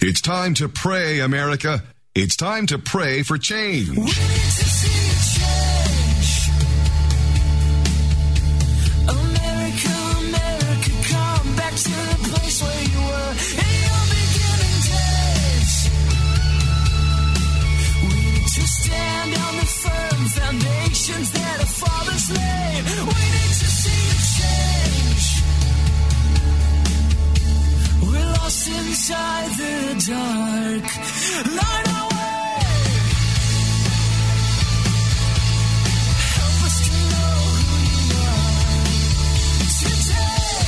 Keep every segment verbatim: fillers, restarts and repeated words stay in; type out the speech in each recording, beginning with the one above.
It's time to pray, America. It's time to pray for change. We need to see a change. America, America, come back to the place where you were in your beginning days. We need to stand on the firm foundations that our fathers laid. We need to see a change. We're lost inside the dark. Light our way. Help us to know who you are today.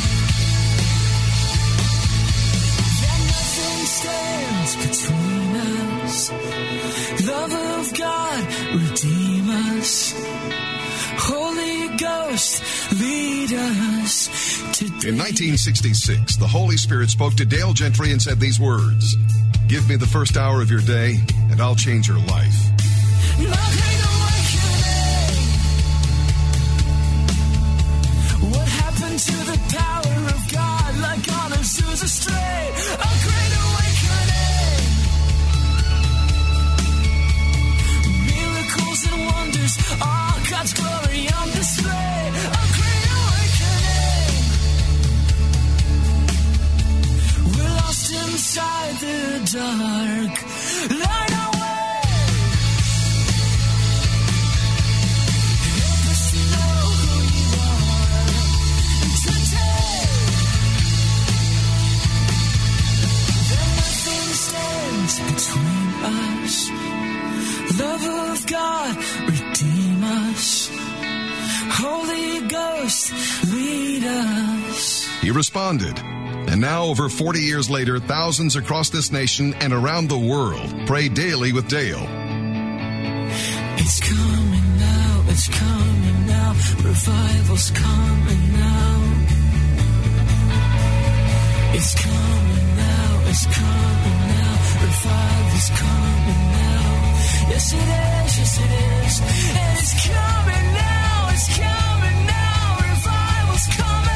That nothing stands between us. Love of God, redeem us. Holy Ghost, lead us today. In nineteen sixty-six, the Holy Spirit spoke to Dale Gentry and said these words: "Give me the first hour of your day, and I'll change your life." What happened to the power of God, like on Azusa Strait? A great awakening. Miracles and wonders, all God's glory on display. A great awakening. We're lost inside the dark. Light our way. Help us to know who you are today. That nothing stands between us. Love of God, redeem us. Holy Ghost, lead us. He responded. And now, over forty years later, thousands across this nation and around the world pray daily with Dale. It's coming now, it's coming now. Revival's coming now. It's coming now, it's coming now. Revival's coming now. Yes, it is, yes, it is. And it's coming now, it's coming now. Revival's coming.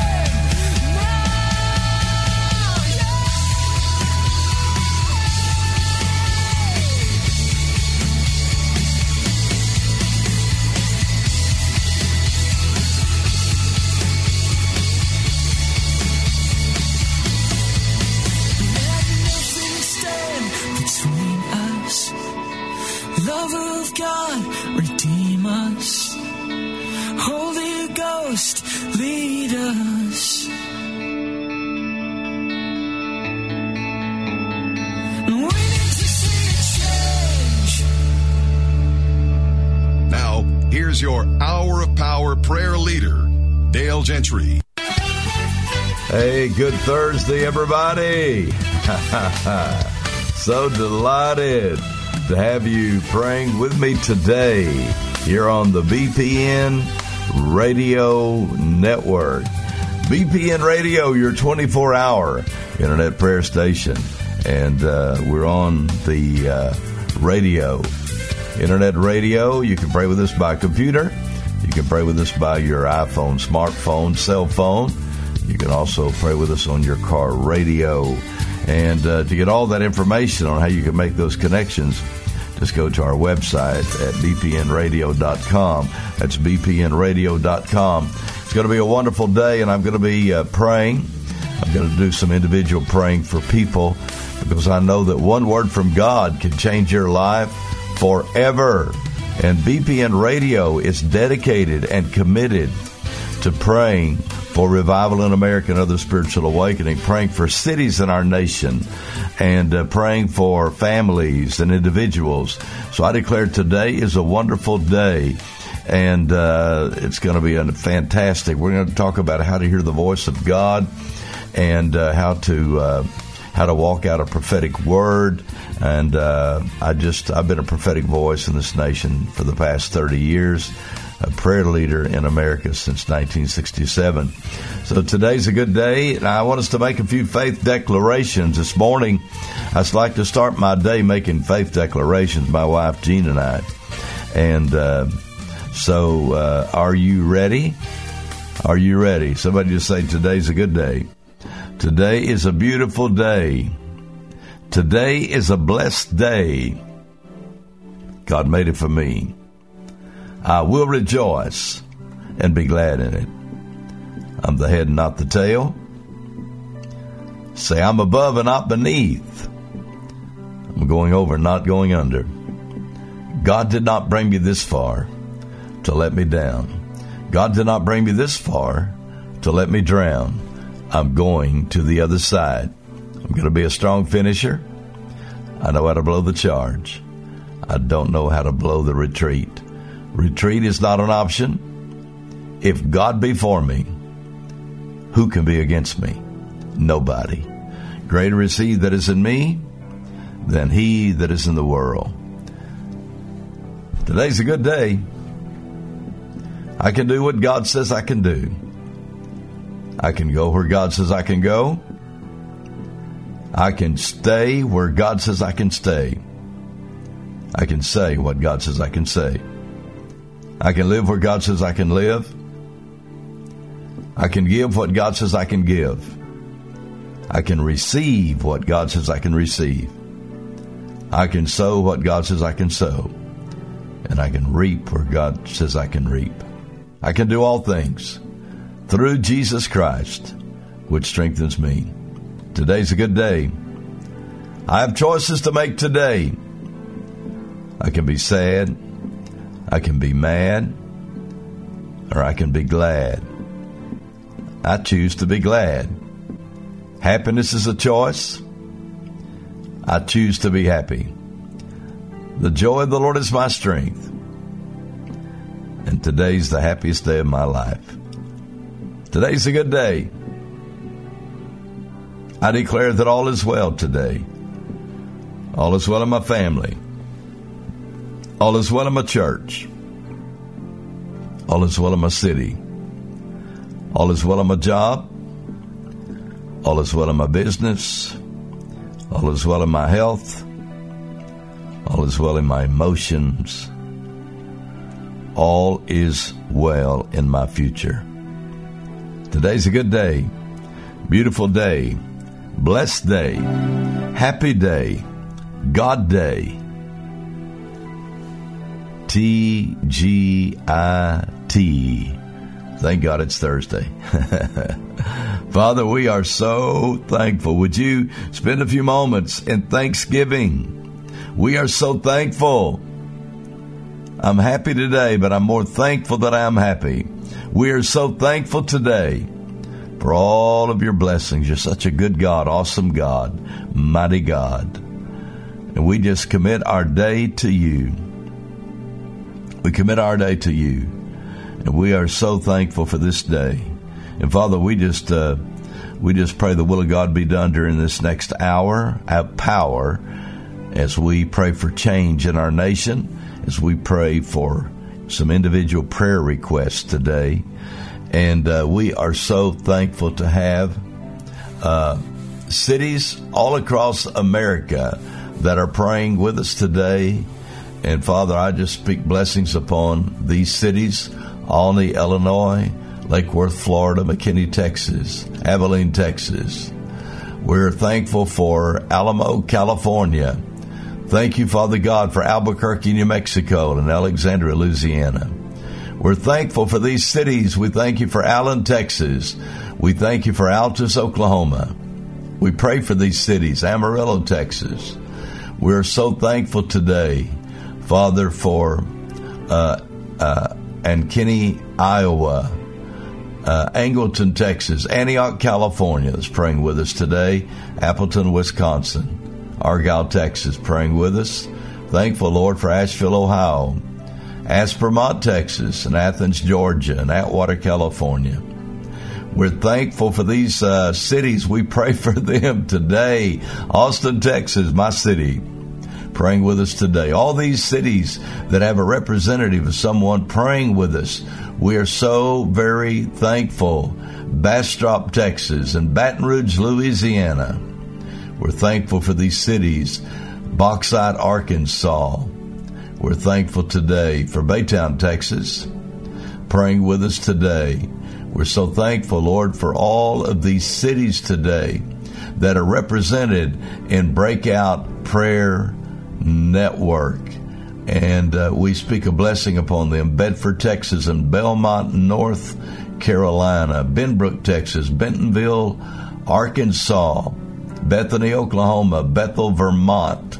Love of God, redeem us. Holy Ghost, lead us. We need to see a change. Now, here's your Hour of Power prayer leader, Dale Gentry. Hey, good Thursday, everybody. So delighted to have you praying with me today here on the B P N Radio Network. B P N Radio, your twenty-four hour internet prayer station. And uh, we're on the uh, radio, internet radio. You can pray with us by computer. You can pray with us by your iPhone, smartphone, cell phone. You can also pray with us on your car radio. And uh, to get all that information on how you can make those connections, just go to our website at b p n radio dot com. That's b p n radio dot com. It's going to be a wonderful day, and I'm going to be uh, praying. I'm going to do some individual praying for people because I know that one word from God can change your life forever. And B P N Radio is dedicated and committed to praying for revival in America and other spiritual awakening, praying for cities in our nation, and uh, praying for families and individuals. So I declare today is a wonderful day, and uh, it's going to be a fantastic. We're going to talk about how to hear the voice of God and uh, how to uh, how to walk out a prophetic word. And uh, I just I've been a prophetic voice in this nation for the past thirty years. A prayer leader in America since nineteen sixty-seven. So today's a good day, and I want us to make a few faith declarations. This morning, I just like to start my day making faith declarations, my wife Jean and I. And uh, so, uh, are you ready? Are you ready? Somebody just say, today's a good day. Today is a beautiful day. Today is a blessed day. God made it for me. I will rejoice and be glad in it. I'm the head and not the tail. Say, I'm above and not beneath. I'm going over and not going under. God did not bring me this far to let me down. God did not bring me this far to let me drown. I'm going to the other side. I'm going to be a strong finisher. I know how to blow the charge. I don't know how to blow the retreat. Retreat is not an option. If God be for me, who can be against me? Nobody. Greater is he that is in me than he that is in the world. Today's a good day. I can do what God says I can do. I can go where God says I can go. I can stay where God says I can stay. I can say what God says I can say. I can live where God says I can live. I can give what God says I can give. I can receive what God says I can receive. I can sow what God says I can sow. And I can reap where God says I can reap. I can do all things through Jesus Christ, which strengthens me. Today's a good day. I have choices to make today. I can be sad. I can be mad. Or I can be glad. I choose to be glad. Happiness is a choice. I choose to be happy. The joy of the Lord is my strength. And today's the happiest day of my life. Today's a good day. I declare that all is well today. All is well in my family. All is well in my church. All is well in my city. All is well in my job. All is well in my business. All is well in my health. All is well in my emotions. All is well in my future. Today's a good day, beautiful day, blessed day, happy day, God day. T G I T. Thank God it's Thursday. Father, we are so thankful. Would you spend a few moments in thanksgiving? We are so thankful. I'm happy today, but I'm more thankful that I am happy. We are so thankful today for all of your blessings. You're such a good God, awesome God, mighty God. And we just commit our day to you. We commit our day to you. And we are so thankful for this day. And Father, we just uh, we just pray the will of God be done during this next hour. Have power as we pray for change in our nation, as we pray for some individual prayer requests today. And uh, we are so thankful to have uh, cities all across America that are praying with us today. And Father, I just speak blessings upon these cities: Olney, Illinois; Lake Worth, Florida; McKinney, Texas; Abilene, Texas. We're thankful for Alamo, California. Thank you, Father God, for Albuquerque, New Mexico, and Alexandria, Louisiana. We're thankful for these cities. We thank you for Allen, Texas. We thank you for Altus, Oklahoma. We pray for these cities, Amarillo, Texas. We're so thankful today, Father, for uh, uh, Ankeny, Iowa, uh, Angleton, Texas; Antioch, California is praying with us today; Appleton, Wisconsin; Argyle, Texas, praying with us. Thankful, Lord, for Asheville, Ohio; Aspermont, Texas; and Athens, Georgia; and Atwater, California. We're thankful for these uh, cities. We pray for them today. Austin, Texas, my city, praying with us today. All these cities that have a representative of someone praying with us, we are so very thankful. Bastrop, Texas, and Baton Rouge, Louisiana. We're thankful for these cities. Bauxite, Arkansas. We're thankful today for Baytown, Texas, praying with us today. We're so thankful, Lord, for all of these cities today that are represented in Breakout Prayer Network. And uh, we speak a blessing upon them. Bedford, Texas, and Belmont, North Carolina. Benbrook, Texas. Bentonville, Arkansas. Bethany, Oklahoma. Bethel, Vermont.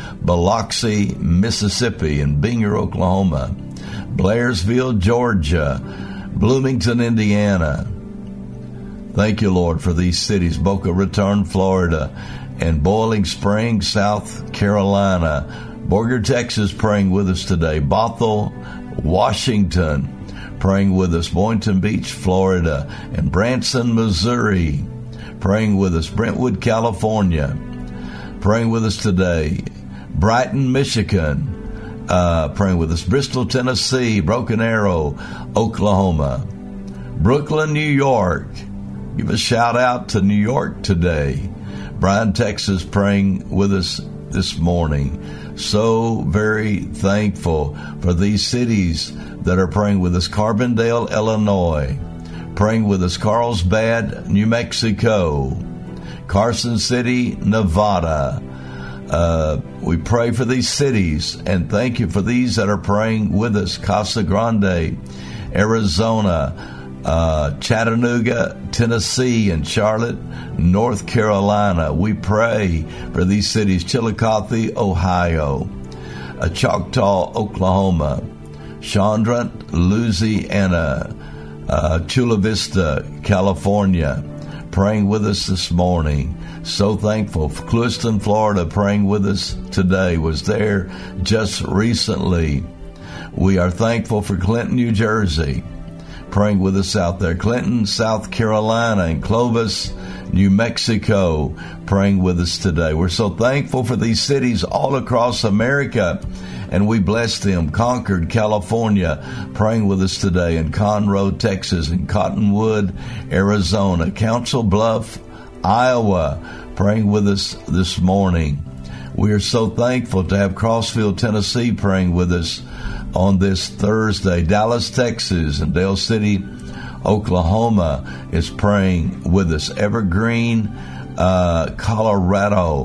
Biloxi, Mississippi, and Binger, Oklahoma. Blairsville, Georgia. Bloomington, Indiana. Thank you, Lord, for these cities. Boca Raton, Florida, and Boiling Springs, South Carolina. Borger, Texas, praying with us today. Bothell, Washington, praying with us. Boynton Beach, Florida, and Branson, Missouri, praying with us. Brentwood, California, praying with us today. Brighton, Michigan, uh, praying with us. Bristol, Tennessee. Broken Arrow, Oklahoma. Brooklyn, New York. Give a shout out to New York today. Bryan, Texas, praying with us this morning. So very thankful for these cities that are praying with us. Carbondale, Illinois, praying with us. Carlsbad, New Mexico. Carson City, Nevada. Uh, we pray for these cities, and thank you for these that are praying with us. Casa Grande, Arizona. Uh, Chattanooga, Tennessee, and Charlotte, North Carolina. We pray for these cities. Chillicothe, Ohio, uh, Choctaw, Oklahoma, Chandrant, Louisiana, uh, Chula Vista, California, praying with us this morning. So thankful for Clewiston, Florida, praying with us today. Was there just recently. We are thankful for Clinton, New Jersey, praying with us out there. Clinton, South Carolina, and Clovis, New Mexico, praying with us today. We're so thankful for these cities all across America, and we bless them. Concord, California, praying with us today. And Conroe, Texas, and Cottonwood, Arizona. Council Bluff, Iowa, praying with us this morning. We are so thankful to have Crossville, Tennessee, praying with us on this Thursday. Dallas, Texas, and Dale City, Oklahoma is praying with us. Evergreen, uh, Colorado,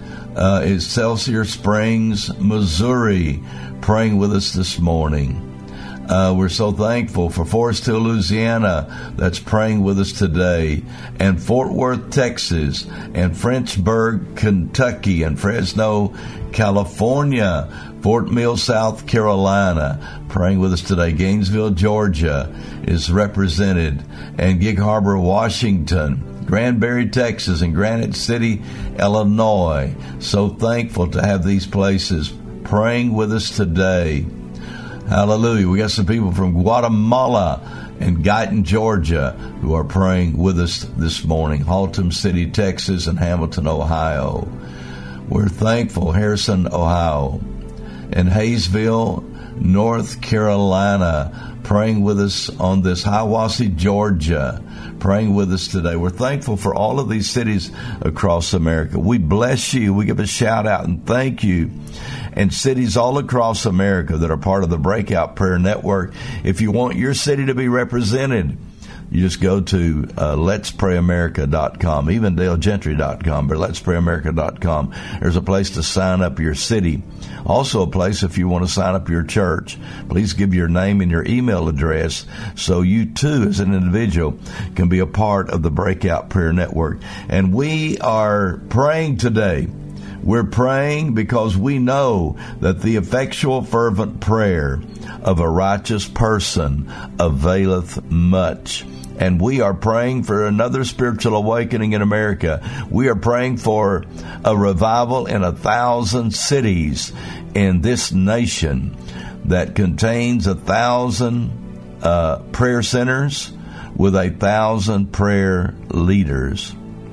uh, is Excelsior Springs, Missouri, praying with us this morning. Uh, we're so thankful for Forest Hill, Louisiana, that's praying with us today, and Fort Worth, Texas, and Frenchburg, Kentucky, and Fresno, California, Fort Mill, South Carolina, praying with us today. Gainesville, Georgia is represented, and Gig Harbor, Washington, Granbury, Texas, and Granite City, Illinois. So thankful to have these places praying with us today. Hallelujah. We got some people from Guatemala and Guyton, Georgia, who are praying with us this morning. Haltom City, Texas, and Hamilton, Ohio. We're thankful. Harrison, Ohio, and Hayesville, North Carolina, praying with us on this. Hiawassee, Georgia, praying with us today. We're thankful for all of these cities across America. We bless you. We give a shout out and thank you. And cities all across America that are part of the Breakout Prayer Network. If you want your city to be represented, you just go to uh, lets pray america dot com, even dale gentry dot com, but lets pray america dot com. There's a place to sign up your city. Also a place if you want to sign up your church. Please give your name and your email address so you too as an individual can be a part of the Breakout Prayer Network. And we are praying today. We're praying because we know that the effectual fervent prayer of a righteous person availeth much. And we are praying for another spiritual awakening in America. We are praying for a revival in a thousand cities in this nation that contains a thousand uh, prayer centers with a thousand prayer leaders.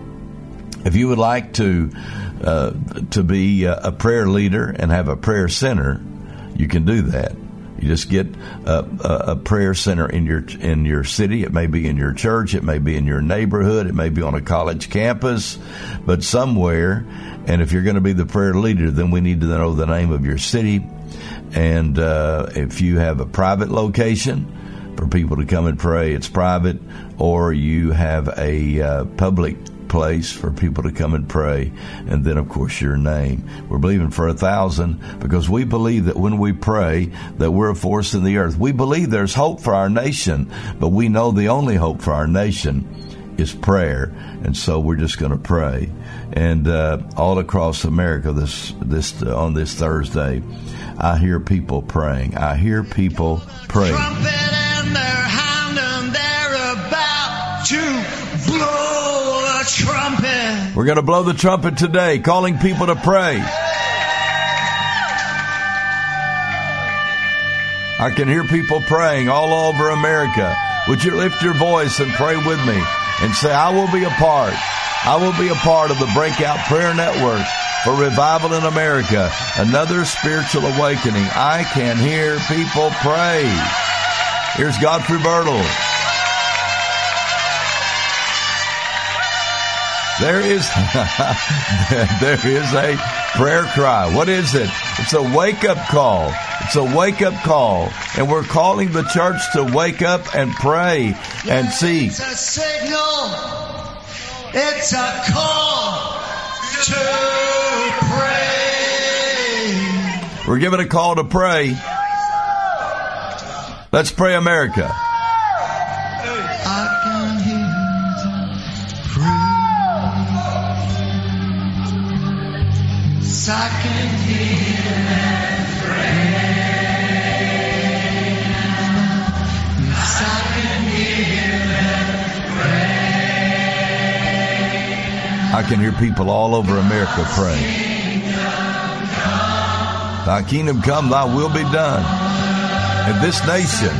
If you would like to uh, to be a prayer leader and have a prayer center, you can do that. You just get a, a prayer center in your in your city. It may be in your church. It may be in your neighborhood. It may be on a college campus, but somewhere. And if you're going to be the prayer leader, then we need to know the name of your city. And uh, if you have a private location for people to come and pray, it's private, or you have a uh, public place for people to come and pray, and then, of course, your name. We're believing for a thousand because we believe that when we pray that we're a force in the earth. We believe there's hope for our nation, but we know the only hope for our nation is prayer, and so we're just going to pray. And uh, all across America this this uh, on this Thursday, I hear people praying. I hear people praying. Trumpet in their hand and they're about to blow a trumpet. We're going to blow the trumpet today, calling people to pray. I can hear people praying all over America. Would you lift your voice and pray with me and say, I will be a part. I will be a part of the Breakout Prayer Network for revival in America. Another spiritual awakening. I can hear people pray. Here's Godfrey Birtle. There is, there is a prayer cry. What is it? It's a wake-up call. It's a wake-up call. And we're calling the church to wake up and pray and see. It's a signal. It's a call to pray. We're giving a call to pray. Let's pray, America. I can hear them pray. I can hear them pray. I can hear them pray. I can hear people all over America praying. Thy kingdom come, thy will be done in this nation.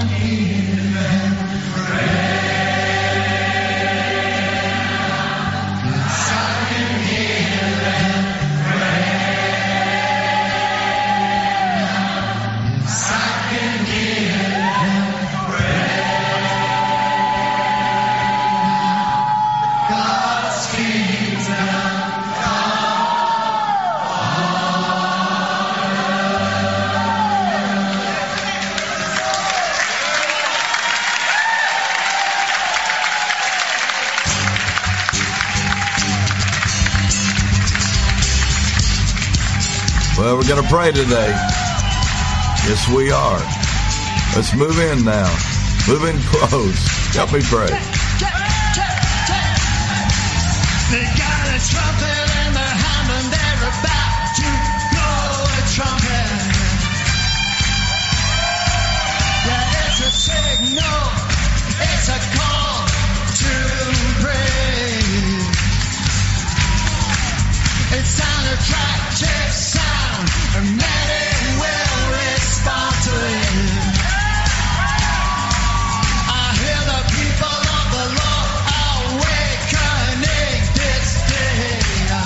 Well, we're going to pray today. Yes, we are. Let's move in now. Move in close. Help me pray. They got a trumpet in their hand and they're about to blow a trumpet. Yeah, it's a signal. It's a call to pray. It's an attractive sound, and many will respond to it. I hear the people of the Lord awakening this day.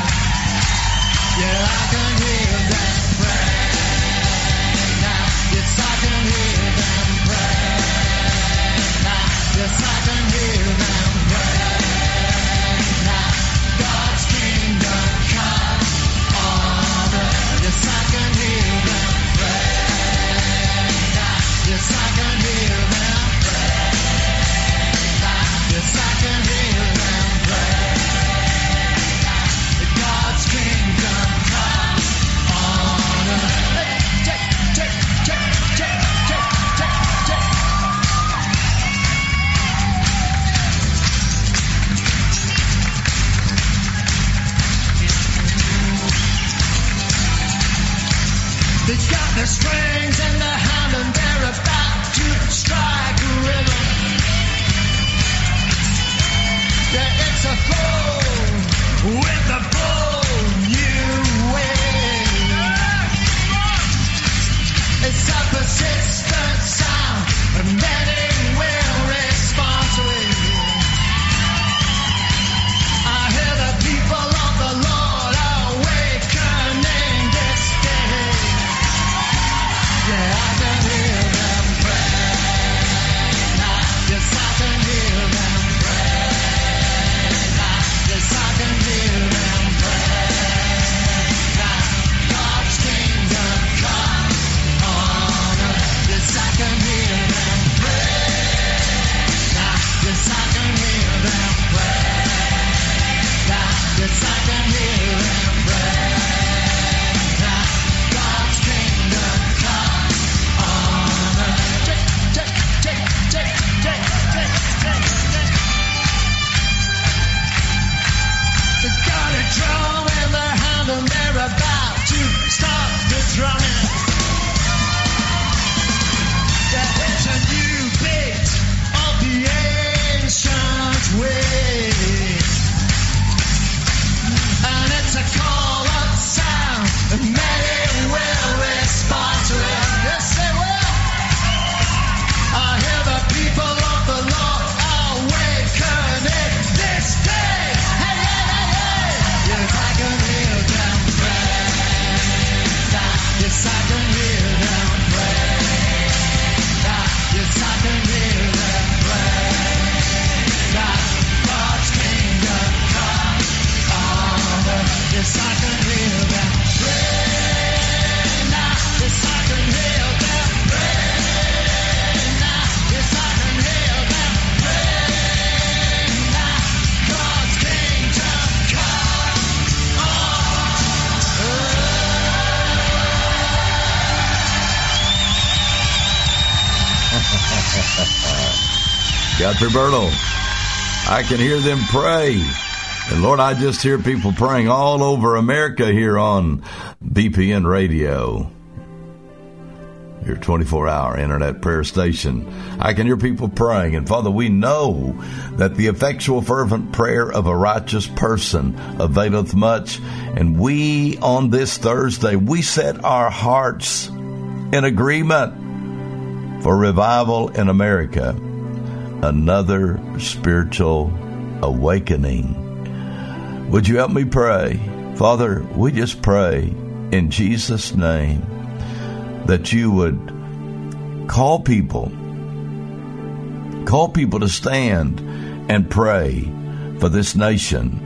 Yeah, I can hear them pray now. Yes, I can hear them pray now. Yes, I can hear them pray now. God's kingdom come on earth. Yes, I can hear them pray now. Yes, I can hear them pray now. Yes, I can hear them pray now. God's kingdom come on earth. Check, check, check, check, check, check, check. They got their strings in their hand and they're about to strike a rhythm. Yeah, it's a flow with a bold new way. It's a persistent sound and many will respond to it. I hear the people of the Lord awakening this day. Guthrie Bertle. I can hear them pray. And Lord, I just hear people praying all over America here on B P N Radio, your twenty-four hour internet prayer station. I can hear people praying. And Father, we know that the effectual fervent prayer of a righteous person availeth much. And we, on this Thursday, we set our hearts in agreement for revival in America. Another spiritual awakening. Would you help me pray? Father, we just pray in Jesus' name that you would call people, call people to stand and pray for this nation.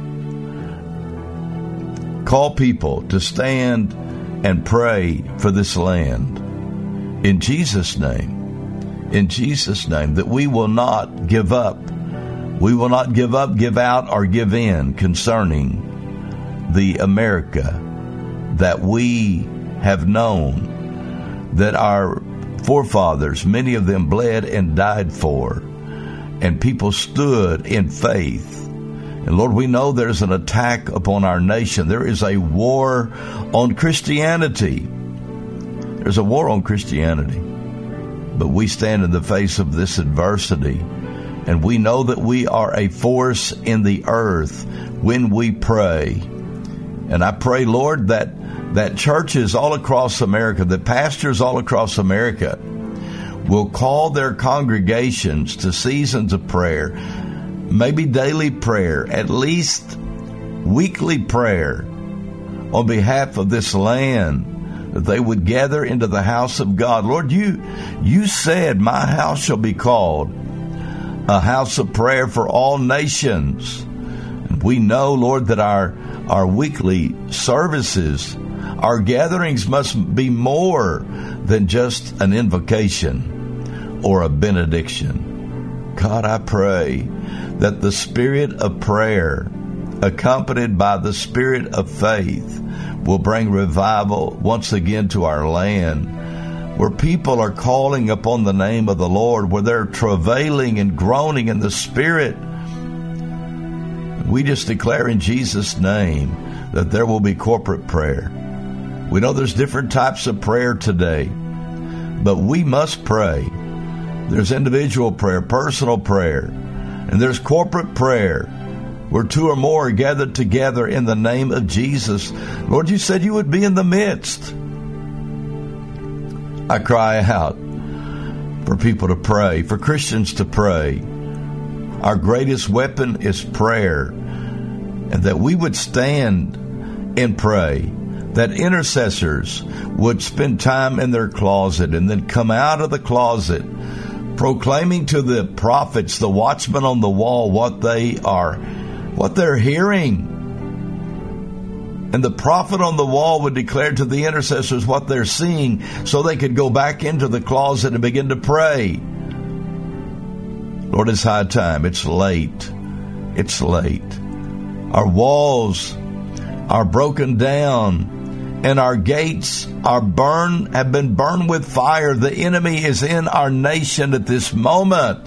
Call people to stand and pray for this land. In Jesus' name, in Jesus' name, that we will not give up. We will not give up, give out, or give in concerning the America that we have known, that our forefathers, many of them bled and died for, and people stood in faith. And Lord, we know there's an attack upon our nation. There is a war on Christianity. There's a war on Christianity. But we stand in the face of this adversity, and we know that we are a force in the earth when we pray. And I pray, Lord, that, that churches all across America, that pastors all across America will call their congregations to seasons of prayer, maybe daily prayer, at least weekly prayer on behalf of this land, that they would gather into the house of God. Lord, you, you said, my house shall be called a house of prayer for all nations. And we know, Lord, that our, our weekly services, our gatherings must be more than just an invocation or a benediction. God, I pray that the spirit of prayer, accompanied by the spirit of faith, will bring revival once again to our land, where people are calling upon the name of the Lord, where they're travailing and groaning in the Spirit. We just declare in Jesus' name that there will be corporate prayer. We know there's different types of prayer today, but we must pray. There's individual prayer, personal prayer, and there's corporate prayer, where two or more are gathered together in the name of Jesus. Lord, you said you would be in the midst. I cry out for people to pray, for Christians to pray. Our greatest weapon is prayer, and that we would stand and pray, that intercessors would spend time in their closet and then come out of the closet proclaiming to the prophets, the watchmen on the wall, what they are, what they're hearing. And the prophet on the wall would declare to the intercessors what they're seeing, so they could go back into the closet and begin to pray. Lord, it's high time. It's late. It's late. Our walls are broken down, and our gates are burned, have been burned with fire. The enemy is in our nation at this moment.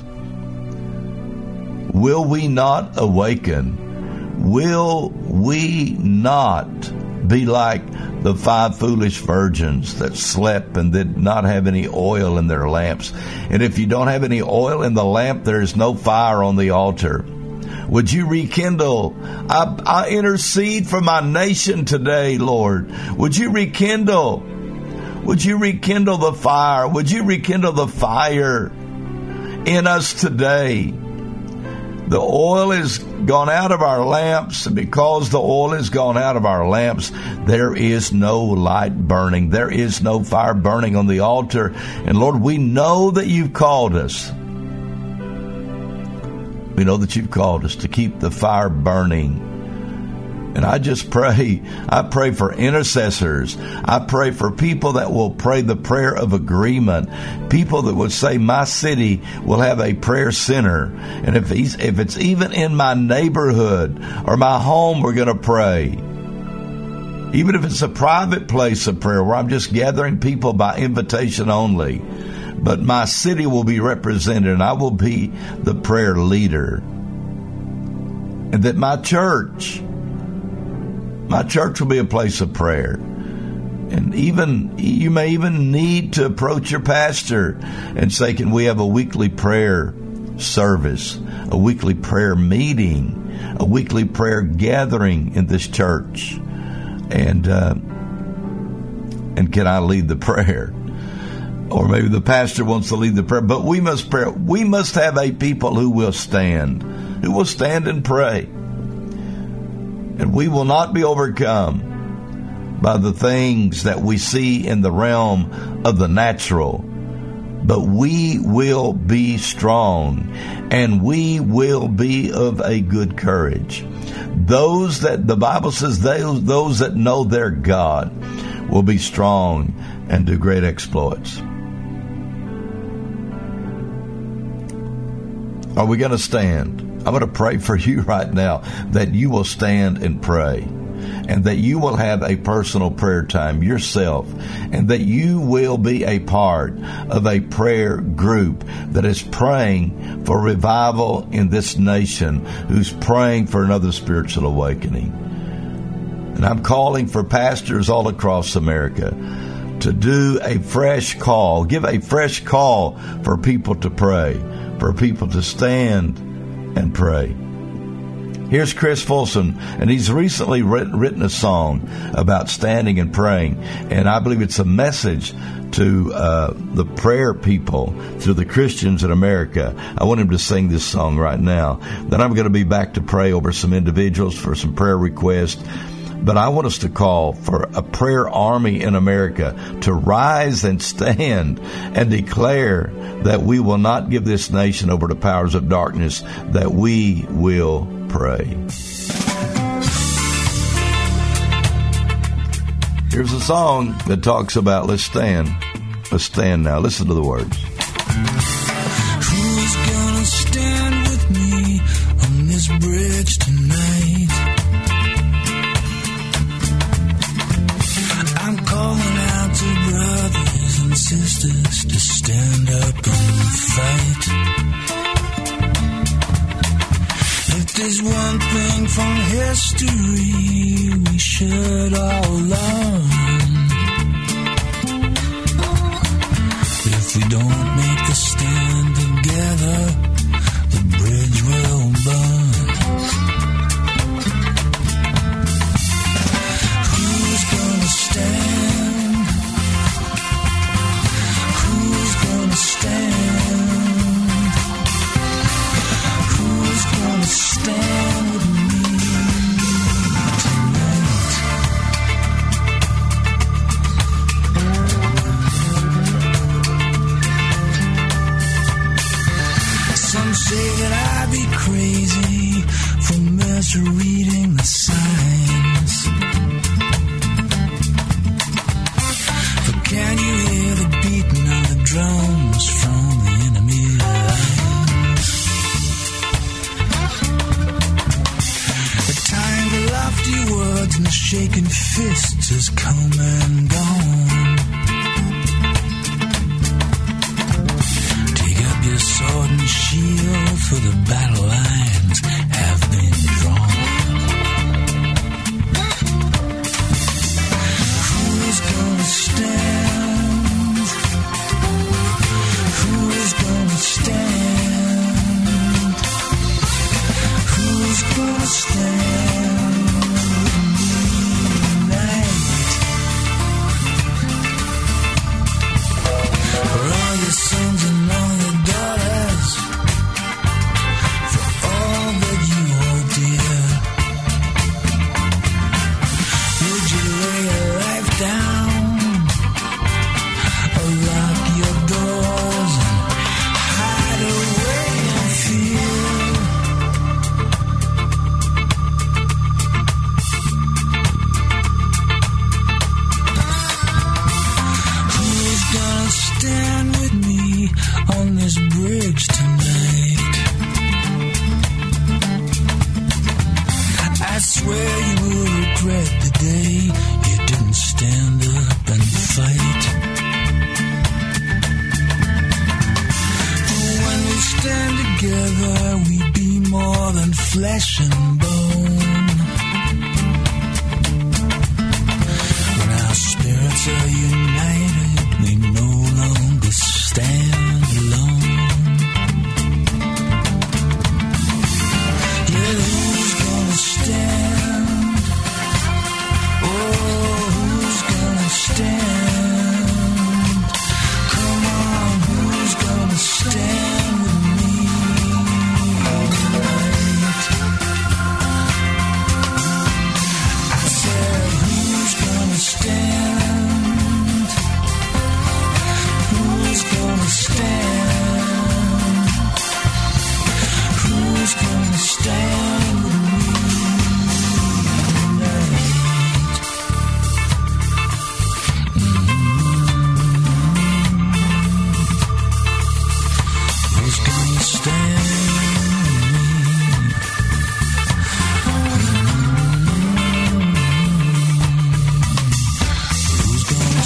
Will we not awaken? Will we not be like the five foolish virgins that slept and did not have any oil in their lamps? And if you don't have any oil in the lamp, there is no fire on the altar. Would you rekindle? I, I intercede for my nation today, Lord. Would you rekindle? Would you rekindle the fire? Would you rekindle the fire in us today? The oil is gone out of our lamps, and because the oil is gone out of our lamps, there is no light burning. There is no fire burning on the altar. And Lord, we know that you've called us. We know that you've called us to keep the fire burning. And I just pray, I pray for intercessors. I pray for people that will pray the prayer of agreement. People that would say, my city will have a prayer center. And if he's, if it's even in my neighborhood or my home, we're going to pray. Even if it's a private place of prayer where I'm just gathering people by invitation only. but my city will be represented, and I will be the prayer leader. And that my church, my church will be a place of prayer. And even, you may even need to approach your pastor and say, can we have a weekly prayer service, a weekly prayer meeting, a weekly prayer gathering in this church? And, uh, and can I lead the prayer? Or maybe the pastor wants to lead the prayer, but we must pray. We must have a people who will stand, who will stand and pray. And we will not be overcome by the things that we see in the realm of the natural, but we will be strong, and we will be of a good courage. Those that, the Bible says, those, those that know their God will be strong and do great exploits. Are we going to stand? I'm going to pray for you right now that you will stand and pray, and that you will have a personal prayer time yourself, and that you will be a part of a prayer group that is praying for revival in this nation, who's praying for another spiritual awakening. And I'm calling for pastors all across America to do a fresh call, give a fresh call for people to pray, for people to stand and pray. Here's Chris Fulson, and he's recently written, written a song about standing and praying, and I believe it's a message to uh, the prayer people, to the Christians in America. I want him to sing this song right now. Then I'm going to be back to pray over some individuals for some prayer requests. But I want us to call for a prayer army in America to rise and stand and declare that we will not give this nation over to powers of darkness, that we will pray. Here's a song that talks about let's stand. Let's stand now. Listen to the words. Who's gonna stand with me on this bridge tonight? I'm calling out to brothers and sisters to stand up and fight. If there's one thing from history we should all learn, if we don't make the stand together, the bridge will burn. Who's gonna stand? Who's gonna stand? Who's gonna stand with me tonight? Some say that I be crazy for misreading the signs. But can you hear the beating of the drums from the enemy lines? The time for lofty words and shaking fists has come and gone. Take up your sword and shield, for the battle lines have been drawn. Who's gonna stand? Who's gonna stand? Who's gonna stand with me tonight? flesh and bone. When our spirits are united, we no longer stand alone. Yeah, who's gonna stand? Oh, who's gonna stand? Come on, who's gonna stand with me tonight? I said, who's gonna stand? Who's gonna stand? Who's gonna stand with me tonight? Who's gonna stand with me? Who's gonna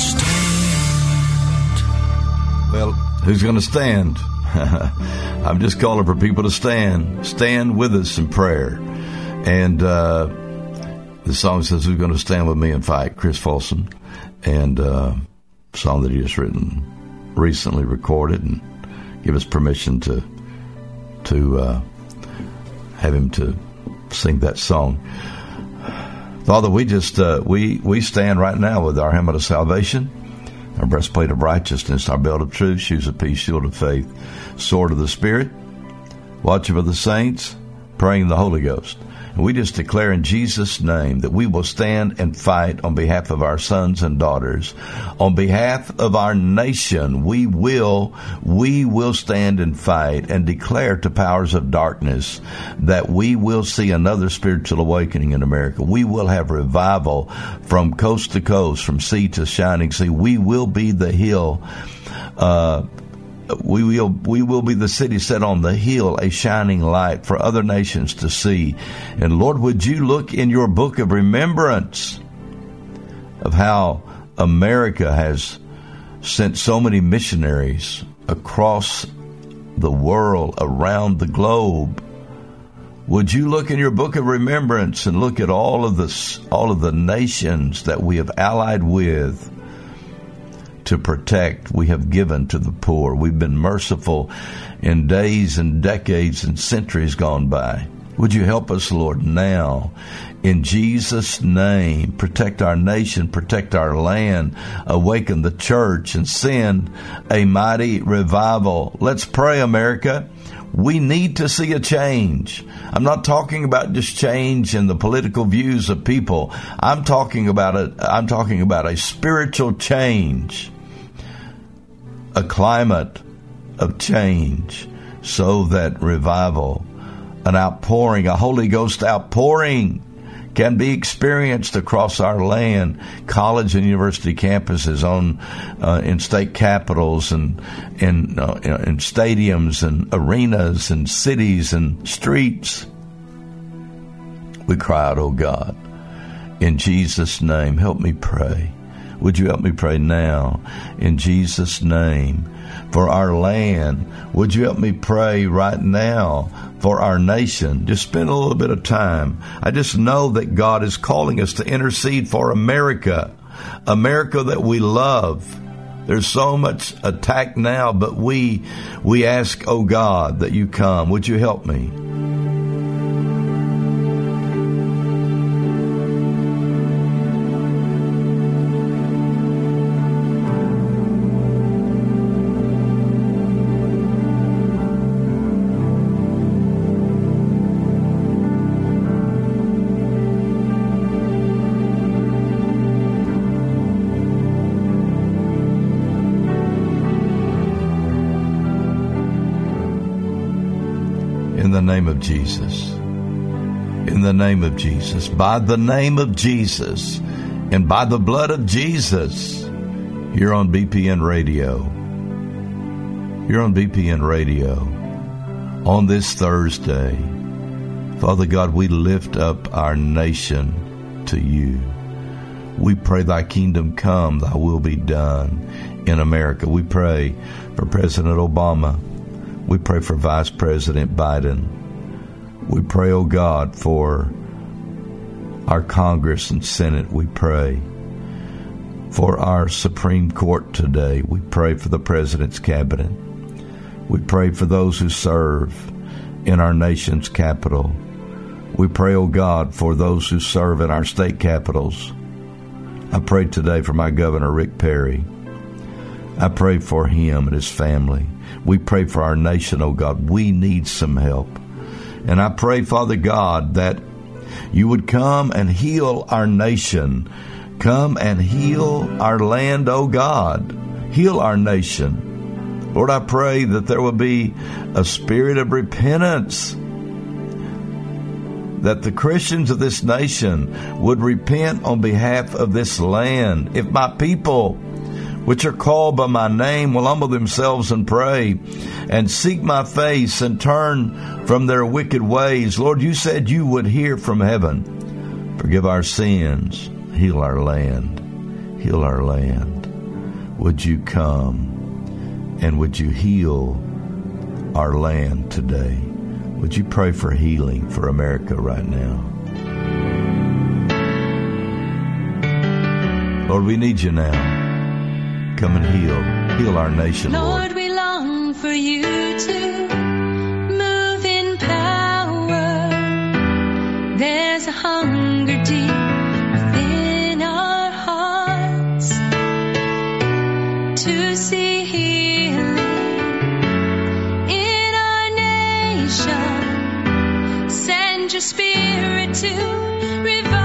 stand? Well, who's going to stand? I'm just calling for people to stand. Stand with us in prayer. And uh, the song says, who's going to stand with me and fight? Chris Folsom. And uh, a song that he has written, recently recorded, and give us permission to to uh, have him to sing that song. Father, we just uh, we we stand right now with our helmet of salvation, our breastplate of righteousness, our belt of truth, shoes of peace, shield of faith, sword of the Spirit, watching for the saints, praying in the Holy Ghost. And we just declare in Jesus' name that we will stand and fight on behalf of our sons and daughters. On behalf of our nation, we will, we will stand and fight and declare to powers of darkness that we will see another spiritual awakening in America. We will have revival from coast to coast, from sea to shining sea. We will be the hill, uh, We will we will be the city set on the hill, a shining light for other nations to see. And Lord, would you look in your book of remembrance of how America has sent so many missionaries across the world, around the globe. Would you look in your book of remembrance and look at all of the, all of the nations that we have allied with to protect, we have given to the poor. We've been merciful in days and decades and centuries gone by. Would you help us, Lord, now, in Jesus' name, protect our nation, protect our land, awaken the church, and send a mighty revival. Let's pray, America. We need to see a change. I'm not talking about just change in the political views of people. I'm talking about a, I'm talking about a spiritual change, a climate of change, so that revival, an outpouring, a Holy Ghost outpouring can be experienced across our land, college and university campuses, on uh, in state capitals, and in uh, in stadiums and arenas and cities and streets. We cry out, oh God, in Jesus' name, help me pray. Would you help me pray now, in Jesus' name, for our land? Would you help me pray right now for our nation? Just spend a little bit of time. I just know that God is calling us to intercede for America, America that we love. There's so much attack now, but we we ask, oh God, that you come. Would you help me? In the name of Jesus, in the name of Jesus, by the name of Jesus, and by the blood of Jesus, you're on B P N Radio. You're on B P N Radio on this Thursday. Father God, we lift up our nation to you. We pray thy kingdom come, thy will be done in America. We pray for President Obama. We pray for Vice President Biden. We pray, oh God, for our Congress and Senate. We pray for our Supreme Court today. We pray for the President's cabinet. We pray for those who serve in our nation's capital. We pray, oh God, for those who serve in our state capitals. I pray today for my Governor, Rick Perry. I pray for him and his family. We pray for our nation, oh God. We need some help. And I pray, Father God, that you would come and heal our nation. Come and heal our land, oh God. Heal our nation. Lord, I pray that there will be a spirit of repentance, that the Christians of this nation would repent on behalf of this land. If my people, which are called by my name, will humble themselves and pray and seek my face and turn from their wicked ways. Lord, you said you would hear from heaven. Forgive our sins. Heal our land. Heal our land. Would you come and would you heal our land today? Would you pray for healing for America right now? Lord, we need you now. Come and heal. Heal our nation, Lord. Lord, we long for you to move in power. There's a hunger deep within our hearts to see healing in our nation. Send your spirit to revive.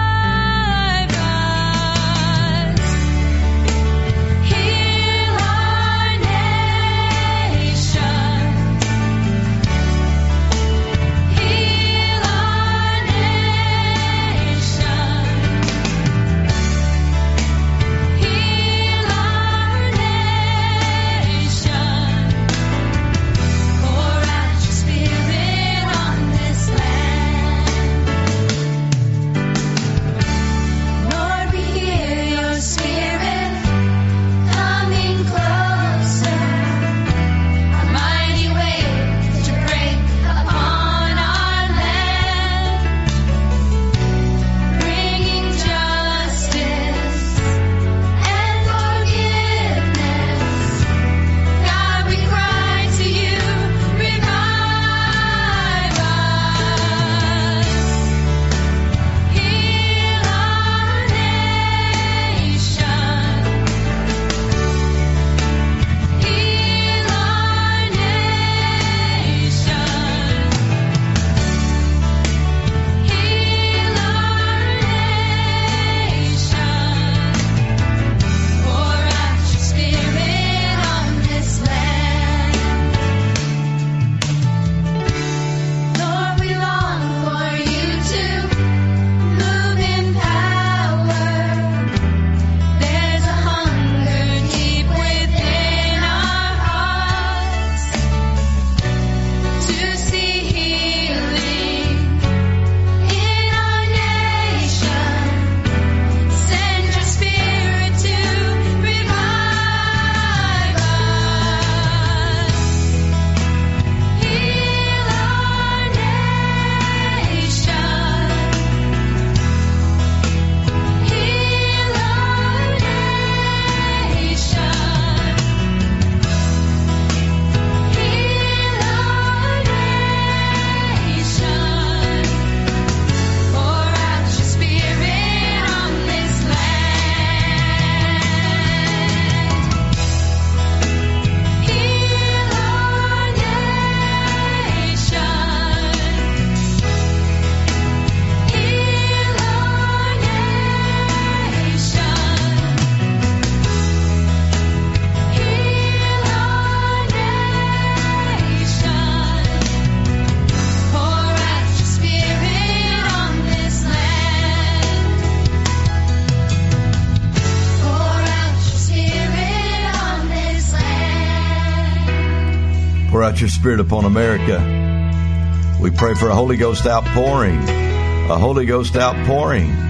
Pour out your Spirit upon America. We pray for a Holy Ghost outpouring, a Holy Ghost outpouring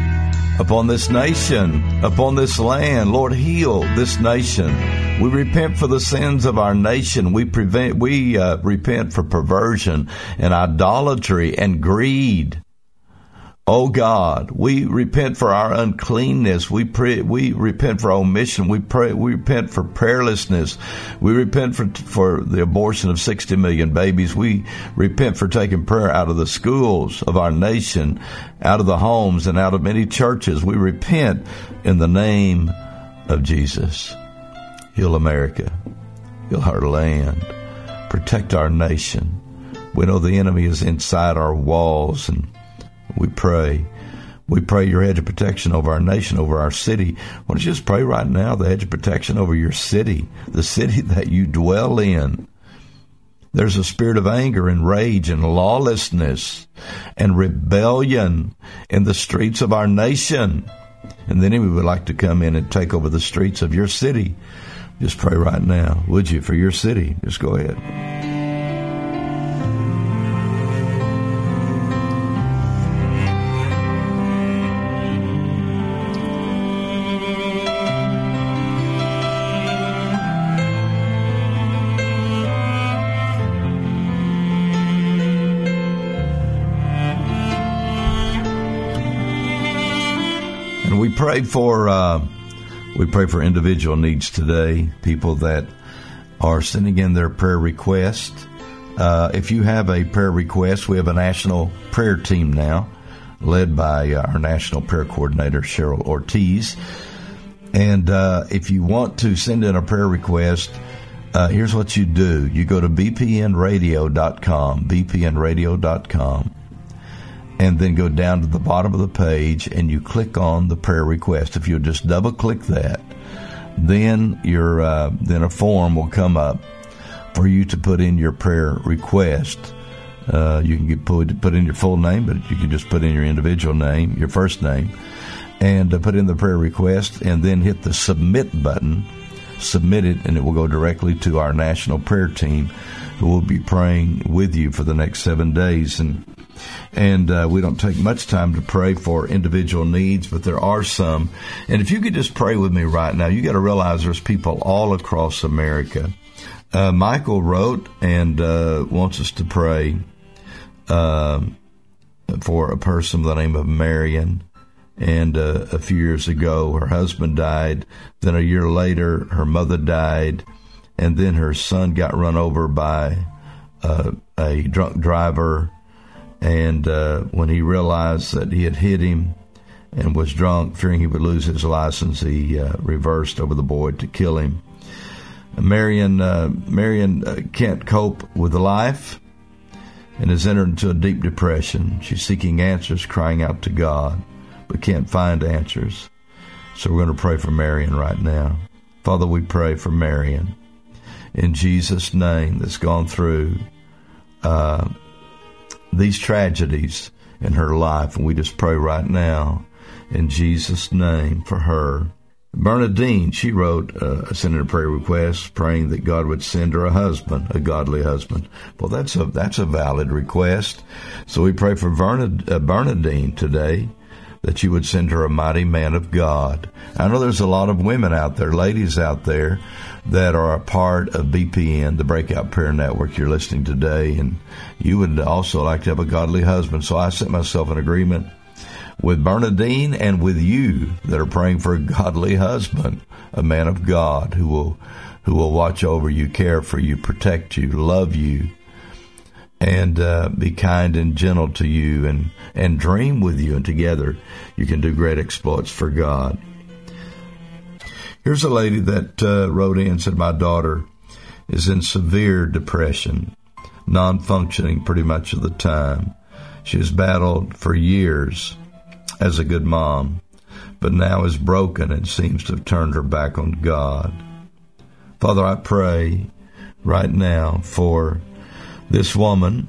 upon this nation, upon this land. Lord, heal this nation. We repent for the sins of our nation. We prevent, we uh, repent for perversion and idolatry and greed. Oh God, we repent for our uncleanness. We pray, we repent for omission. We pray, we repent for prayerlessness. We repent for for the abortion of sixty million babies. We repent for taking prayer out of the schools of our nation, out of the homes, and out of many churches. We repent in the name of Jesus. Heal America. Heal our land. Protect our nation. We know the enemy is inside our walls, and we pray. We pray your hedge of protection over our nation, over our city. Why don't you just pray right now, the hedge of protection over your city, the city that you dwell in. There's a spirit of anger and rage and lawlessness and rebellion in the streets of our nation. And the enemy would like to come in and take over the streets of your city. Just pray right now, would you, for your city? Just go ahead. We pray for uh, we pray for individual needs today, people that are sending in their prayer request. Uh, if you have a prayer request, we have a national prayer team now, led by uh, our national prayer coordinator, Cheryl Ortiz. And uh, if you want to send in a prayer request, uh, here's what you do. You go to b p n radio dot com, b p n radio dot com. And then go down to the bottom of the page and you click on the prayer request. If you'll just double click that, then your uh, then a form will come up for you to put in your prayer request. Uh, you can get put, put in your full name, but you can just put in your individual name, your first name, and uh, put in the prayer request, and then hit the submit button, submit it, and it will go directly to our national prayer team, who will be praying with you for the next seven days. And And uh, we don't take much time to pray for individual needs, but there are some. And if you could just pray with me right now, you got to realize there's people all across America. Uh, Michael wrote and uh, wants us to pray uh, for a person by the name of Marion. And uh, a few years ago, her husband died. Then a year later, her mother died. And then her son got run over by uh, a drunk driver. And uh, when he realized that he had hit him and was drunk, fearing he would lose his license, he uh, reversed over the boy to kill him. Marion, uh, Marion uh, can't cope with life and has entered into a deep depression. She's seeking answers, crying out to God, but can't find answers. So we're going to pray for Marion right now. Father, we pray for Marion in Jesus' name that's gone through uh these tragedies in her life, and we just pray right now in Jesus' name for her. Bernadine, she wrote uh, a sending a prayer request, praying that God would send her a husband, a godly husband. Well, that's a that's a valid request. So we pray for Bernad, uh, Bernadine today, that you would send her a mighty man of God. I know there's a lot of women out there, ladies out there, that are a part of B P N, the Breakout Prayer Network you're listening today, and you would also like to have a godly husband. So I set myself in agreement with Bernadine and with you that are praying for a godly husband, a man of God who will who will watch over you, care for you, protect you, love you, and uh, be kind and gentle to you, and, and dream with you, and together you can do great exploits for God. Here's a lady that uh, wrote in and said, my daughter is in severe depression, non-functioning pretty much of the time. She has battled for years as a good mom, but now is broken and seems to have turned her back on God. Father, I pray right now for this woman.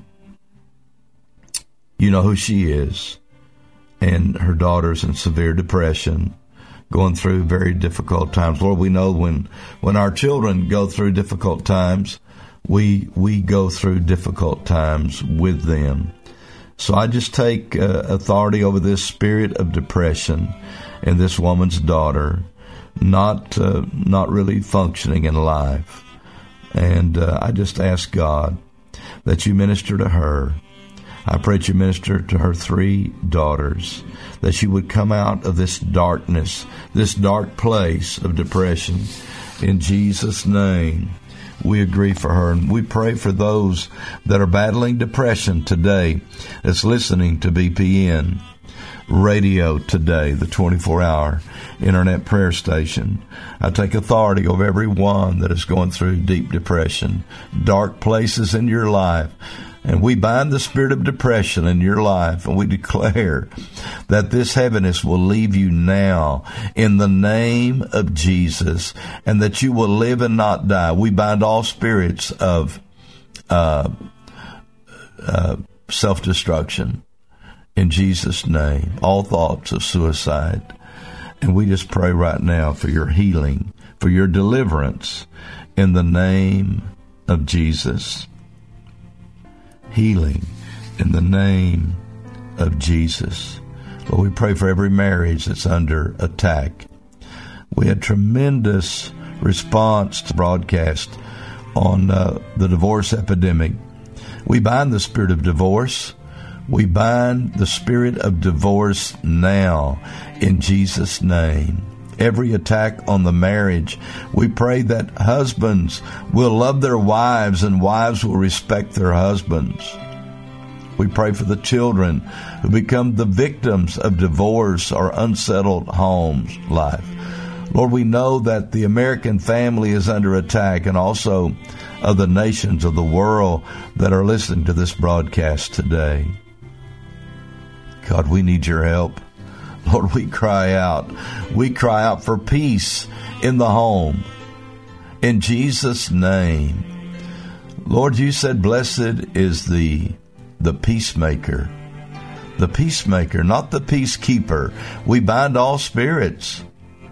You know who she is, and her daughter's in severe depression, going through very difficult times. Lord, we know when, when our children go through difficult times, we we go through difficult times with them. So I just take uh, authority over this spirit of depression in this woman's daughter, not uh, not really functioning in life. And uh, I just ask God that you minister to her. I pray that you minister to her three daughters, that she would come out of this darkness, this dark place of depression. In Jesus' name, we agree for her. And we pray for those that are battling depression today, that's listening to B P N Radio today, the twenty-four hour internet prayer station. I take authority over everyone that is going through deep depression, dark places in your life. And we bind the spirit of depression in your life, and we declare that this heaviness will leave you now in the name of Jesus, and that you will live and not die. We bind all spirits of uh, uh, self-destruction in Jesus' name, all thoughts of suicide. And we just pray right now for your healing, for your deliverance in the name of Jesus. Healing in the name of Jesus. Lord, we pray for every marriage that's under attack. We had tremendous response to broadcast on uh, the divorce epidemic. We bind the spirit of divorce. We bind the spirit of divorce now in Jesus' name. Every attack on the marriage, we pray that husbands will love their wives and wives will respect their husbands. We pray for the children who become the victims of divorce or unsettled homes life. Lord, we know that the American family is under attack, and also other nations of the world that are listening to this broadcast today. God, we need your help. Lord, we cry out. We cry out for peace in the home. In Jesus' name. Lord, you said blessed is the, the peacemaker. The peacemaker, not the peacekeeper. We bind all spirits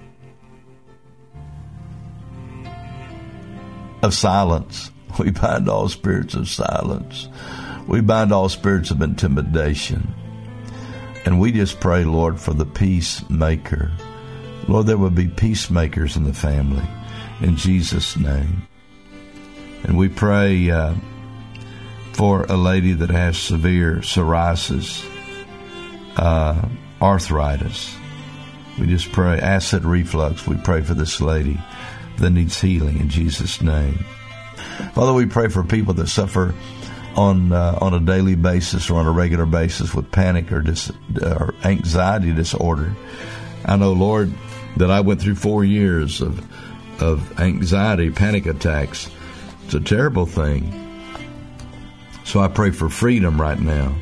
of silence. We bind all spirits of silence. We bind all spirits of intimidation. And we just pray, Lord, for the peacemaker. Lord, there will be peacemakers in the family, in Jesus' name. And we pray uh, for a lady that has severe psoriasis, uh, arthritis. We just pray, acid reflux. We pray for this lady that needs healing in Jesus' name. Father, we pray for people that suffer on uh, on a daily basis or on a regular basis with panic or, dis- or anxiety disorder. I know, Lord, that I went through four years of of anxiety, panic attacks. It's a terrible thing. So I pray for freedom right now.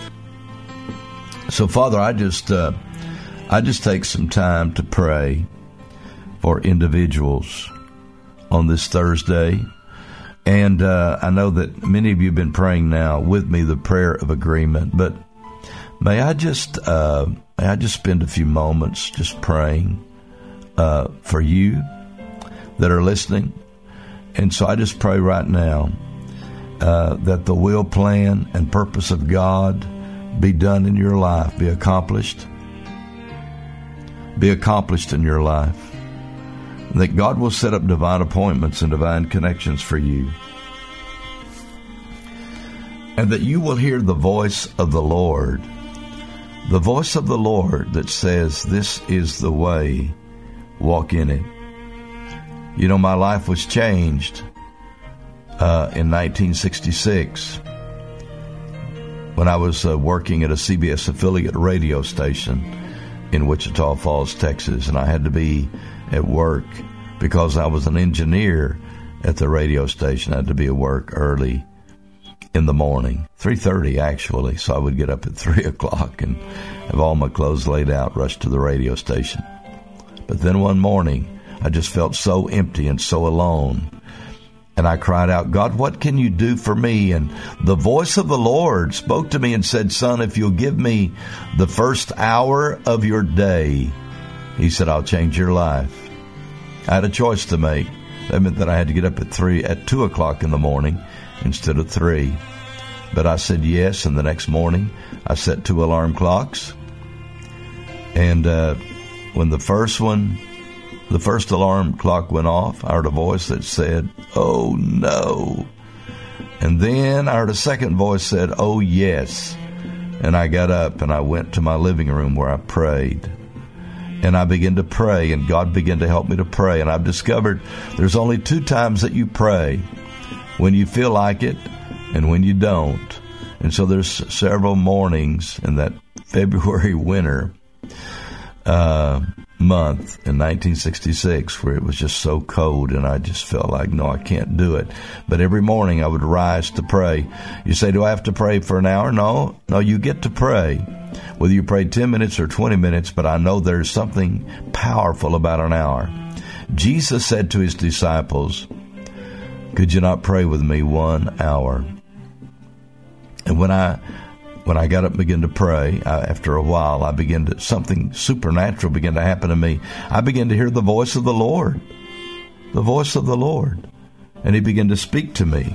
So, Father, I just uh, I just take some time to pray for individuals on this Thursday. And uh, I know that many of you have been praying now with me the prayer of agreement. But may I just uh, may I just spend a few moments just praying uh, for you that are listening. And so I just pray right now uh, that the will, plan, and purpose of God be done in your life, be accomplished, be accomplished in your life. That God will set up divine appointments and divine connections for you. And that you will hear the voice of the Lord, the voice of the Lord that says, this is the way, walk in it. You know, my life was changed uh, in nineteen sixty-six when I was uh, working at a C B S affiliate radio station in Wichita Falls, Texas, and I had to be at work because I was an engineer at the radio station. I had to be at work early in the morning, three thirty actually, so I would get up at three o'clock and have all my clothes laid out, rush to the radio station. But then one morning, I just felt so empty and so alone. And I cried out, God, what can you do for me? And the voice of the Lord spoke to me and said, son, if you'll give me the first hour of your day, he said, I'll change your life. I had a choice to make. That meant that I had to get up at three, at two o'clock in the morning instead of three. But I said yes, and the next morning I set two alarm clocks. And uh, when the first one, the first alarm clock went off, I heard a voice that said, "Oh, no." And then I heard a second voice said, "Oh, yes." And I got up and I went to my living room where I prayed. And I began to pray, and God began to help me to pray. And I've discovered there's only two times that you pray, when you feel like it and when you don't. And so there's several mornings in that February winter uh, month in nineteen sixty-six where it was just so cold, and I just felt like, no, I can't do it. But every morning I would rise to pray. You say, do I have to pray for an hour? No, no, you get to pray. Whether you pray ten minutes or twenty minutes, but I know there's something powerful about an hour. Jesus said to his disciples, could you not pray with me one hour? And when I when I got up and began to pray, I, after a while, I began to, something supernatural began to happen to me. I began to hear the voice of the Lord, the voice of the Lord. And he began to speak to me.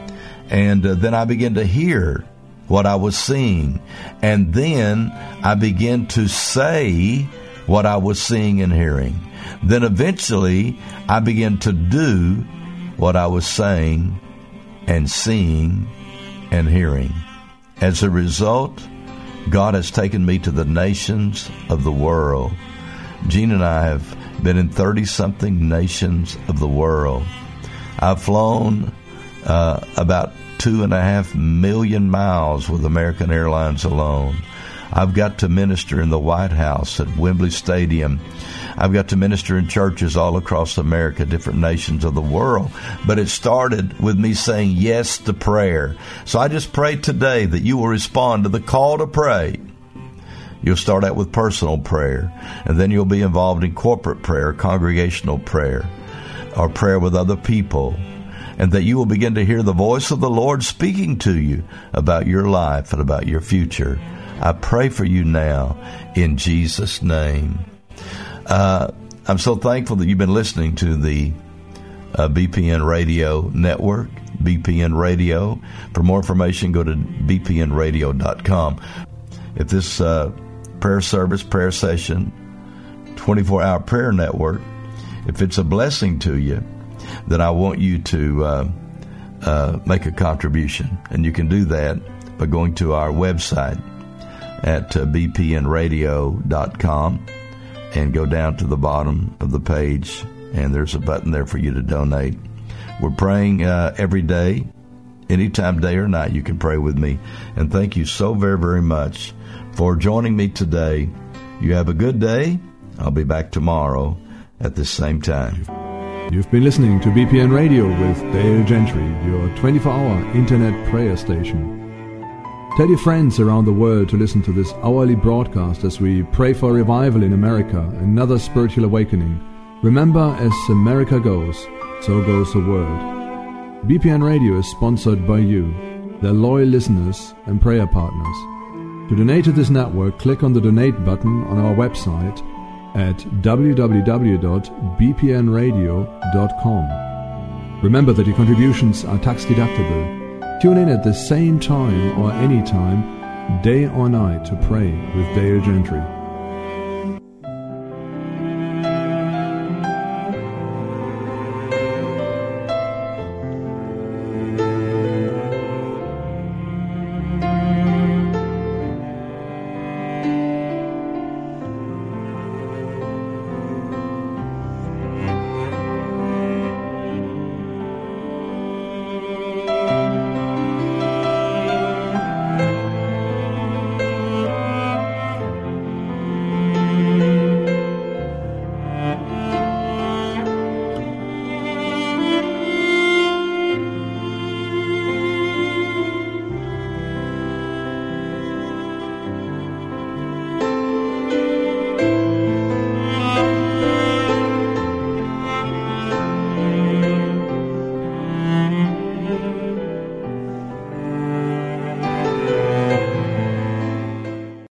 And uh, then I began to hear what I was seeing. And then I began to say what I was seeing and hearing. Then eventually I began to do what I was saying and seeing and hearing. As a result, God has taken me to the nations of the world. Gene and I have been in thirty-something nations of the world. I've flown uh, about two and a half million miles with American Airlines alone. I've got to minister in the White House, at Wembley Stadium. I've got to minister in churches all across America, different nations of the world. But it started with me saying yes to prayer. So I just pray today that you will respond to the call to pray. You'll start out with personal prayer, and then you'll be involved in corporate prayer, congregational prayer, or prayer with other people. And that you will begin to hear the voice of the Lord speaking to you about your life and about your future. I pray for you now in Jesus' name. Uh, I'm so thankful that you've been listening to the uh, B P N Radio Network, B P N Radio. For more information, go to b p n radio dot com. If this uh, prayer service, prayer session, twenty-four hour prayer network, if it's a blessing to you, then I want you to uh, uh, make a contribution. And you can do that by going to our website at uh, b p n radio dot com and go down to the bottom of the page, and there's a button there for you to donate. We're praying uh, every day, anytime, day or night. You can pray with me. And thank you so very, very much for joining me today. You have a good day. I'll be back tomorrow at the same time. You've been listening to B P N Radio with Dale Gentry, your twenty-four hour internet prayer station. Tell your friends around the world to listen to this hourly broadcast as we pray for revival in America, another spiritual awakening. Remember, as America goes, so goes the world. B P N Radio is sponsored by you, their loyal listeners and prayer partners. To donate to this network, click on the donate button on our website at w w w dot b p n radio dot com. Remember that your contributions are tax deductible. Tune in at the same time or any time, day or night, to pray with Dale Gentry.